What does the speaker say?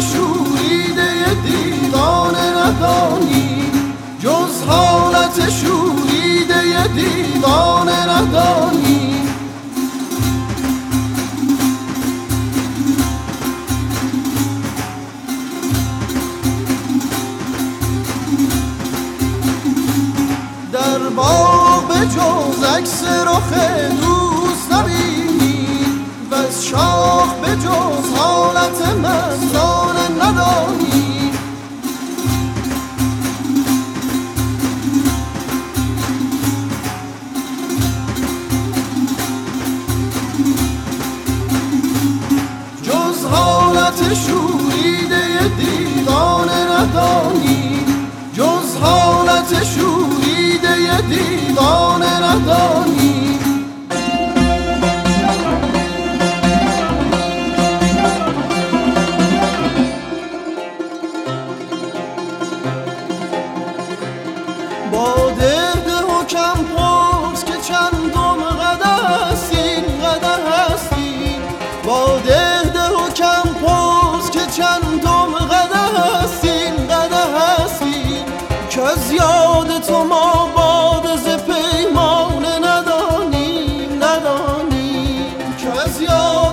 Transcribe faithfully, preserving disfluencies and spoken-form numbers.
شوریده دیوانه ندانی، جز حالت شوریده دیوانه ندانی. در باغ به جز عکس رخ دوست نبینی، وز شاخ به جز حالت مستانه ندانی. جز حالت شوریده دیوانه ندانی، جز حالت شوریده دیوانه ندانی. با درد حکم پرس که چندم قدر هستین قدر هستین. با درد حکم پرس که چندم قدر هستین قدر هستین. که از یاد تو ما باد ز پیمانه ندانیم ندانیم. که از یاد